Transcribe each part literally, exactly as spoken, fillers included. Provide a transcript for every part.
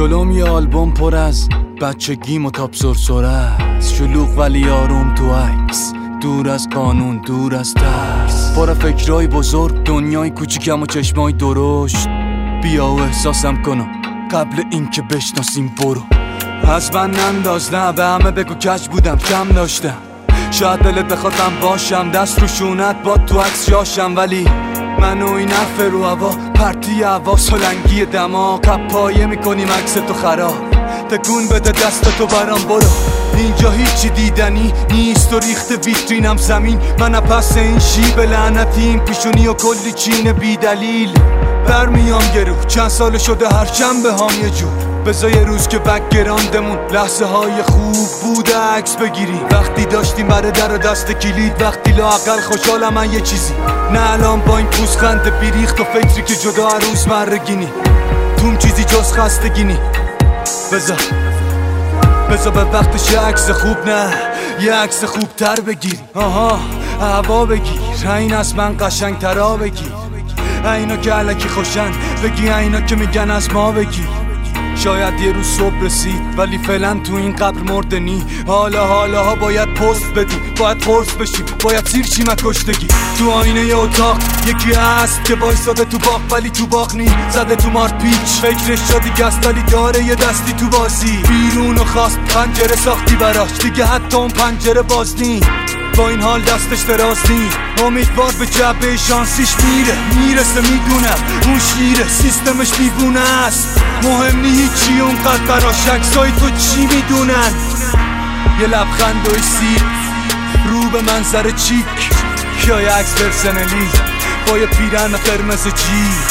جلوم یه آلبوم پر از بچگیم و تاپ سرسره است، شلوغ ولی آروم تو عکس، دور از قانون دور از ترس، پر فکرای بزرگ، دنیای کوچیکم و چشمای درشت. بیا و احساسم کنم قبل اینکه بشناسیم برو. از من ننداز، نه به همه بگو کج بودم کم داشتم، شاید دلت بخوادم باشم دست رو شونت با تو عکس جاشم، ولی من و این حرف رو هوا پرتی هوا سلنگی دماغ پایه میکنیم عکس تو خراب. تکون بده دست تو برام برو، اینجا هیچی دیدنی نیست و ریخت ویترینم زمین. من پس این شیب لعنتی این پیشونی و کلی چین بی دلیل برمیام گرو. چند سال شده هر شنبه هام یه جور، بذار یه روز که بکگراندمون لحظه های خوب بوده عکس بگیری. وقتی داشتیم بره در و دست کلید، وقتی لااقل خوشحالم من یه چیزی، نه الان با این پوزخند بیریخت و فکری که جدا روز مرگینی توم چیزی جز خستگینی. بذار بذار به وقتش یه عکس خوب، نه یه عکس خوب تر بگیری. آها هوا بگیر، این از من قشنگ ترا بگیر، اینا که علکی خوشن بگی، اینا که میگن از ما بگیر. شاید یه روز صبح رسید ولی فعلا تو این قبر مردنی. حالا حالا ها باید پست بدیم، باید قرص بشیم، باید سیر چیم کشتگی. تو آینه یه اتاق یکی هست که وایساده تو باغ ولی تو باغ نی، زده تو مارت پیچ فکرش شدی گست ولی داره یه دستی تو بازی. بیرون و خواست پنجره ساختی براش، دیگه حتی اون پنجره باز نی. با این حال دستش دراز نی، امیدوار به جبه شانسیش میره میرسه. میدونم اون شیره سیستمش دیوونه است، مهم نی هیچی اونقدر براش عکسای تو چی میدونن. یه لبخند و سیر رو به منظر چیک، یا یه عکس پرسنلی با یه پیرن قرمز جیغ.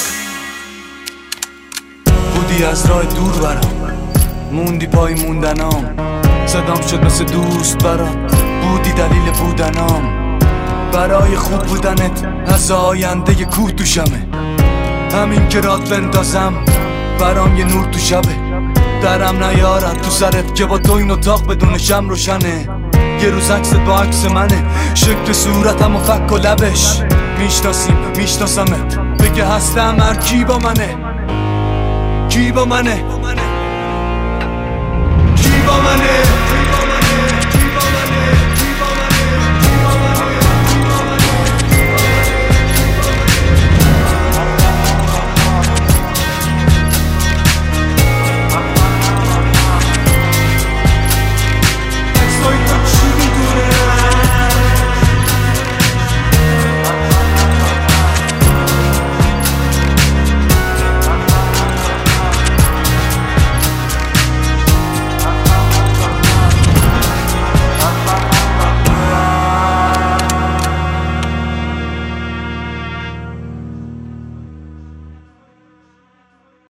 بودی از راه دور برام، موندی پای موندنام، صدام شد مثل دوست برات، بودی دلیل بودنام. برای خوب بودنت از آینده یه کوه توشمه، همین که رات بندازم برام یه نور تو شبه. درم نیارد تو سرت که با تو این اتاق بدون شم روشنه. یه روز عکست با عکس منه، شکل صورتم و فک و لبش. میشناسیم میشناسمت، بگه هستم هر کی با منه، کی با منه.